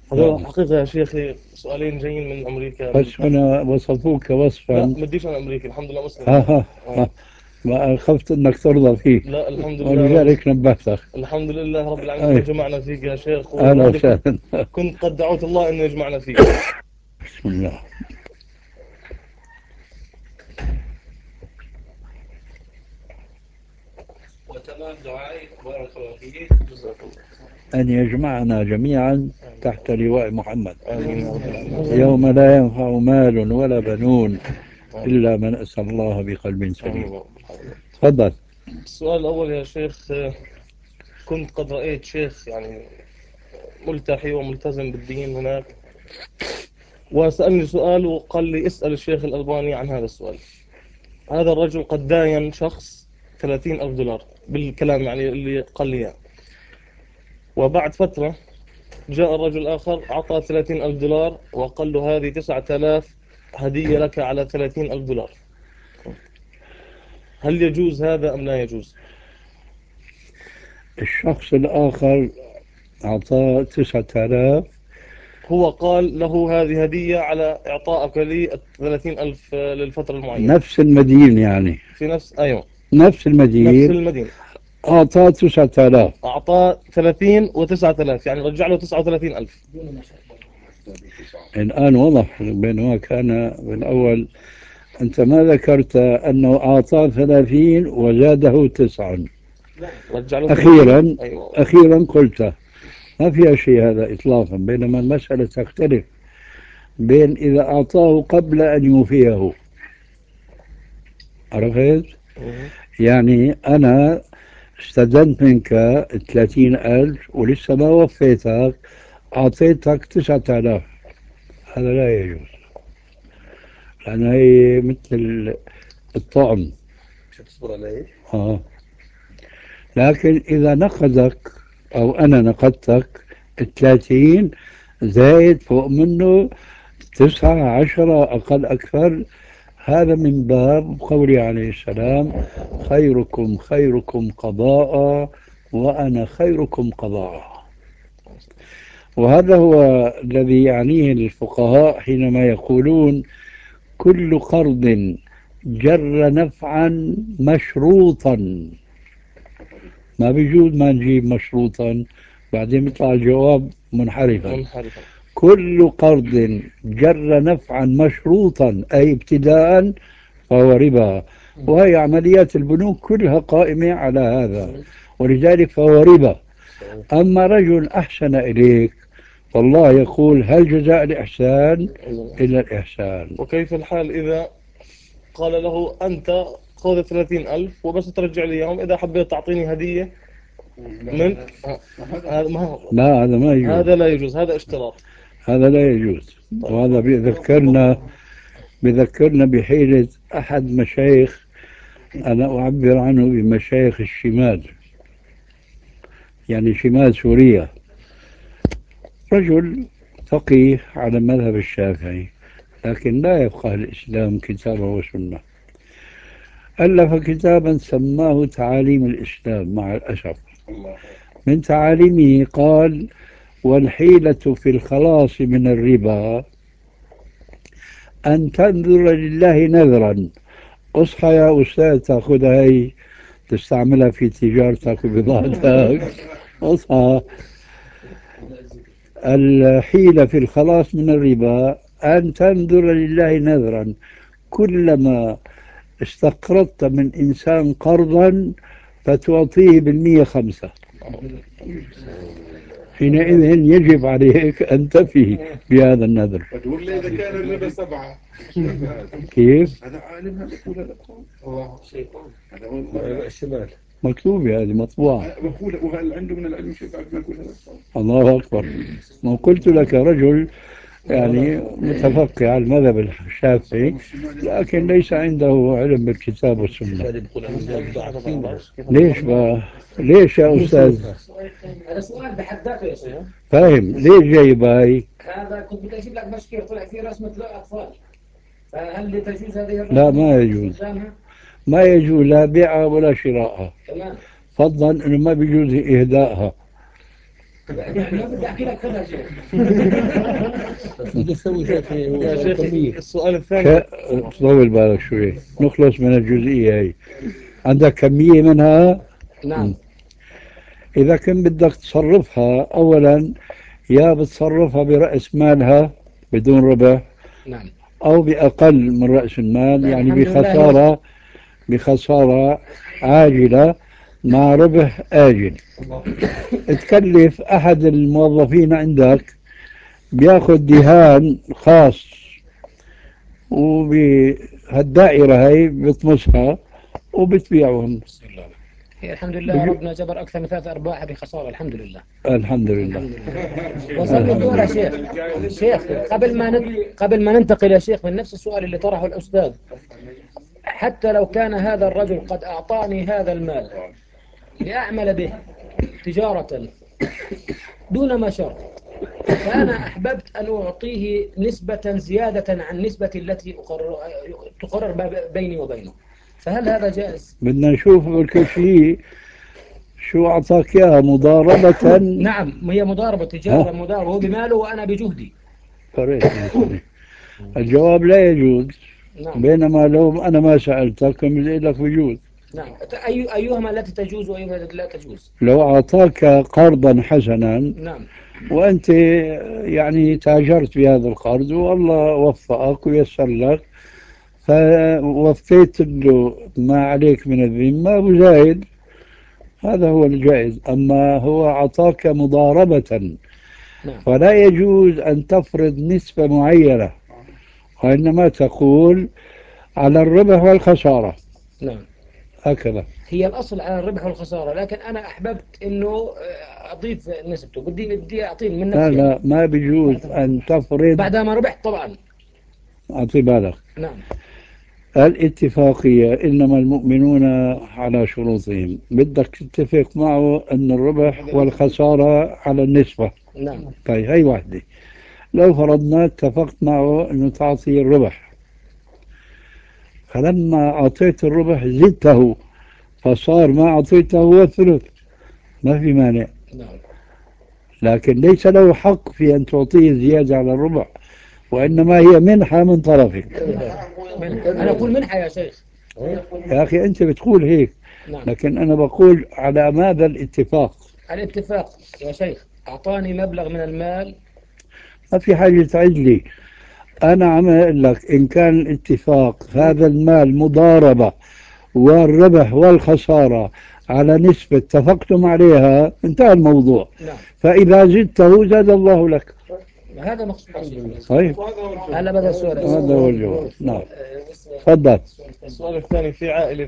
هذول حقيقة يا شيخي سؤالين جايين من أمريكا من بس هنا وصفوك لا وصفا. مديش أنا أمريكي الحمد لله مسلم ها أنا. ها ها. ما خفت انك ترضى فيه، لا الحمد لله أنا ولذلك نبهتك. الحمد لله رب العالمين أي. قد جمعنا فيك يا شيخ، اهلا وهذا وسهلا. كنت قد دعوت الله أنه يجمعنا فيك. بسم الله. وتمام دعائي بارك الله فيك جزاك الله. أن يجمعنا جميعا آمين تحت لواء محمد آمين يا رب العالمين. يوم لا ينفع مال ولا بنون آمين إلا من أتى الله بقلب سليم. آمين يا رب العالمين. تفضل. السؤال الأول يا شيخ، كنت قد رأيت شيخ يعني ملتحي وملتزم بالدين هناك، وسألني سؤال وقال لي اسأل الشيخ الألباني عن هذا السؤال. هذا الرجل قد داين شخص 30,000 دولار بالكلام يعني اللي قال لي إياه. وبعد فترة جاء الرجل الآخر أعطاه 30,000 دولار وقال له هذه 9,000 هدية لك على 30,000 دولار. هل يجوز هذا أم لا يجوز؟ الشخص الآخر أعطاه 9000. هو قال له هذه هدية على إعطائك لي 30,000 للفترة المعينة نفس المدين يعني. في نفس أيوة نفس نفس المدين. المدينة. أعطاه 9000. أعطاه 30 و9,000 يعني رجع له 39,000. الآن وضح بينما كان بالأول. أنت ما ذكرت أنه أعطاه 30 وزاده 9. رجع له 30. أخيرا أيوة أخيرا قلت ما فيها شيء هذا إطلاقا، بينما المسألة تختلف بين إذا أعطاه قبل أن يوفيه. عرفت؟ مم. يعني أنا استدنت منك 30,000 ولسه ما وفيتك، أعطيتك 9000. هذا لا يجوز، لأن هي مثل الطعم. مش هتصبر علي. آه. لكن إذا نقدك أو أنا نقدتك 30 زايد فوق منه 9 10 أقل أكثر، هذا من باب قولي عليه السلام: خيركم خيركم قضاء وأنا خيركم قضاء. وهذا هو الذي يعنيه الفقهاء حينما يقولون: كل قرض جر نفعا مشروطا. ما بيجوز ما نجيب مشروطا بعدين يطلع الجواب منحرفا. منحرفا. كل قرض جر نفعا مشروطا أي ابتداء فهو ربا. وهي عمليات البنوك كلها قائمة على هذا، ولذلك فهو ربا. أما رجل أحسن إليك والله يقول: هل جزاء الإحسان أيوة. إلا الإحسان. وكيف الحال إذا قال له أنت خذ 30,000 وبس ترجع لي إياهم إذا حبيت تعطيني هدية من هذا ما هو لا، هذا ما يجوز. هذا لا يجوز، هذا اشتراط. هذا لا يجوز. طيب. وهذا بيذكرنا بحيلة أحد مشايخ، أنا أعبر عنه بمشايخ الشمال، يعني شمال سوريا. رجل فقيه على مذهب الشافعي لكن لا يفقه الإسلام كتابه وسنة. ألف كتابا سماه تعاليم الإسلام. مع الأسف من تعاليمه قال: والحيلة في الخلاص من الربا أن تنذر لله نذرا. اصحى يا أستاذ، تأخذها هي تستعملها في تجارتك وبضاعتك. اصحى. الحيلة في الخلاص من الربا أن تنذر لله نذرا. كلما استقرضت من إنسان قرضا فتعطيه 5%، حينئذ يجب عليك أن تفي بهذا النذر. ولا إذا كان الربا 7 كيف؟ هذا عالم هذا يقول هذا الله شيطان هذا هو الشمال مكتوبة هذه مطبوعة. بقول وهل عنده من العلم شيء بعد ما يقول هذا الله أكبر. ما قلت لك رجل يعني متفقه على المذهب الشافعي لكن ليس عنده علم بالكتاب والسنة. ليش بقى؟ ليش يا أستاذ؟ هذا سؤال بحد ذاته يا شيخ. فاهم ليش جاي باي؟ هذا كنت بدي اجيب لك مشكله طلع فيه رسمه اطفال، فهل تجوز هذه الرسمه؟ لا، ما يجوز. ما يجوز لا بيعها ولا شراءها. تمام. فضلا انه ما بيجوز اهدائها. يعني ما بدي أحكي لك خذها شيخ. بدي أسوي شيء هو يا سؤال شيخ كمية. السؤال الثاني. طول بالك شوي نخلص من الجزئية هي. عندك كمية منها. نعم. إذا كنت بدك تصرفها أولا يا بتصرفها برأس مالها بدون ربح نعم. أو بأقل من رأس المال، لا، يعني الحمد لله بخسارة عاجلة مع ربح آجل. تكلف أحد الموظفين عندك بياخذ دهان خاص وبهالدائرة هي بيطمسها وبتبيعهم. هي الحمد لله ربنا جبر أكثر من 3/4 بخسارة. الحمد لله. الحمد لله. الحمد لله. وصلني الدور يا شيخ. شيخ قبل ما ننتقل يا شيخ من نفس السؤال اللي طرحه الأستاذ، حتى لو كان هذا الرجل قد أعطاني هذا المال لأعمل به تجارة دون ما شرط، فأنا أحببت أن أعطيه نسبة زيادة عن نسبة التي تقرر بيني وبينه، فهل هذا جائز؟ بدنا نشوف كل شيء شو أعطاك إياها مضاربة. نعم، هي مضاربة، تجارة مضاربة، هو بماله وأنا بجهدي. قريت يعني. الجواب لا يجوز، نعم. بينما لو أنا ما سألتك كان بيقول لك بيجوز. نعم. أيهما التي تجوز وأيهما التي لا تجوز؟ لو أعطاك قرضا حسنا نعم. وأنت يعني تاجرت بهذا القرض والله وفقك ويسر لك فوفيت له ما عليك من الذمة وزايد، هذا هو الجائز. أما هو أعطاك مضاربة نعم. فلا يجوز أن تفرض نسبة معينة، وإنما تقول على الربح والخسارة نعم. هكذا. هي الأصل على الربح والخسارة، لكن أنا أحببت أنه أضيف نسبته، بدي أعطيه من لا نفسي لا، أنا ما بيجوز أن تفرض. بعد ما ربحت طبعا. أعطي بالك، نعم. الاتفاقية إنما المؤمنون على شروطهم، بدك تتفق معه أن الربح والخسارة على النسبة. نعم. طيب هي واحدة. لو فرضنا اتفقت معه أنه تعطي الربح، فلما أعطيت الربح زدته فصار ما أعطيته هو الثلث، ما في مانع، نعم. لكن ليس له حق في أن تعطيه زيادة على الربح، وإنما هي منحة من طرفك. أنا أقول منحة يا شيخ. يا أخي أنت بتقول هيك، نعم. لكن أنا بقول على ماذا الاتفاق. الاتفاق يا شيخ أعطاني مبلغ من المال. ما في حاجة تعد لي، أنا عم أقول لك إن كان الاتفاق هذا المال مضاربة والربح والخسارة على نسبة اتفقتم عليها انتهى الموضوع. نعم. فإذا زدته زاد الله لك. هذا مقصود يا شيخ. طيب هلا بدأ السؤال. هذا هو الجواب. نعم تفضل. السؤال الثاني في عائلة